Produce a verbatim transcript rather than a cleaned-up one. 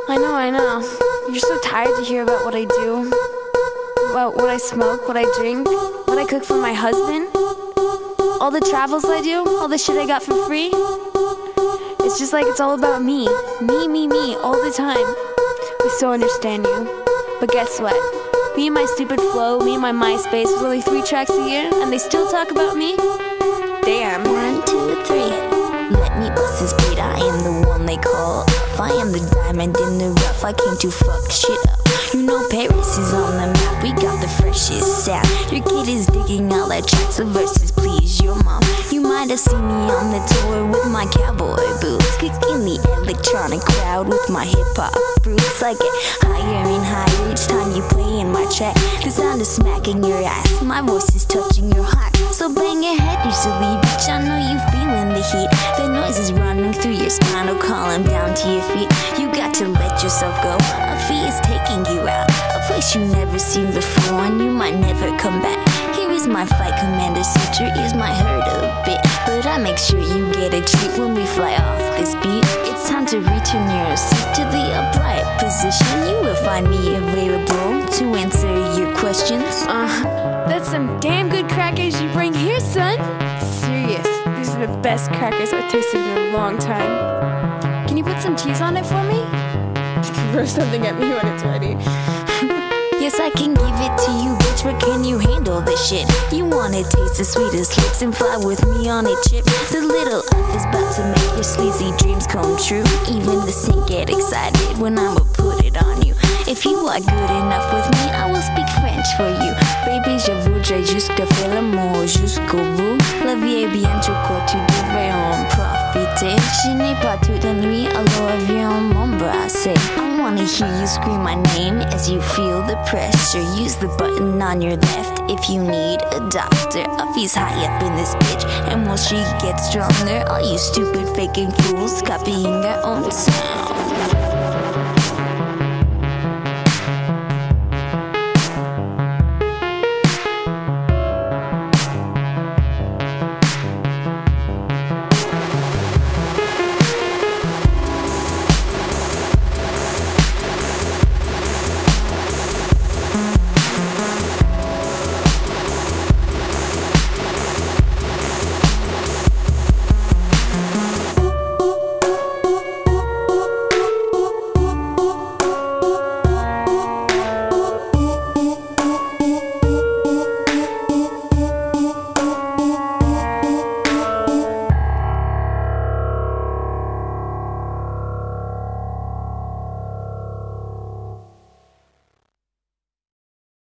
I know, I know. You're so tired to hear about what I do. About what I smoke, what I drink, what I cook for my husband. All the travels I do, all the shit I got for free. It's just like it's all about me. Me, me, me, all the time. I so understand you. But guess what? Me and my stupid flow, me and my MySpace was only three tracks a year, and they still talk about me? Damn. One, two, three. Let me bust this beat. I am the one they call up. I am the diamond in the rough. I came to fuck shit up. You know Paris is on the map. We got the freshest sound. Your kid is digging all that tracks of verses. Please, your mom. You might have seen me on the tour with my cowboy boots, kicking the electronic crowd with my hip hop roots. I get higher and higher each time you play in my track. The sound is smacking your ass. My voice is touching your heart. So bang your head, you silly bitch. I know you feeling the heat. The noise is running through your spinal column down to your feet. You got to let yourself go. A fee is taking you out, a place you never seen before, and you might never come back. Here is my flight commander suit. Your ears might hurt a bit, but I make sure you get a treat when we fly off this beat. It's time to return your seat to the upright position. You will find me available to answer your questions. Uh, that's some damn good crackers you bring here, son. Serious, these are the best crackers I've tasted in a long time. Can you put some cheese on it for me? Throw something at me when it's ready. Yes, I can give it to you, bitch, but can you handle this shit? You wanna taste the sweetest lips and fly with me on a chip? The little F is about to make your sleazy dreams come true. Even the sync get excited when I'ma put it on you. If you are good enough with me, I will speak French for you. Baby, je voudrais juste faire l'amour jusqu'au bout. La vie est bien trop courte, tu devrais en profiter. Je n'ai pas toute la nuit, alors viens m'embrasser. I wanna hear you scream my name as you feel the pressure. Use the button on your left if you need a doctor. Uffy's high up in this bitch, and while she gets stronger, all you stupid faking fools copying their own sound.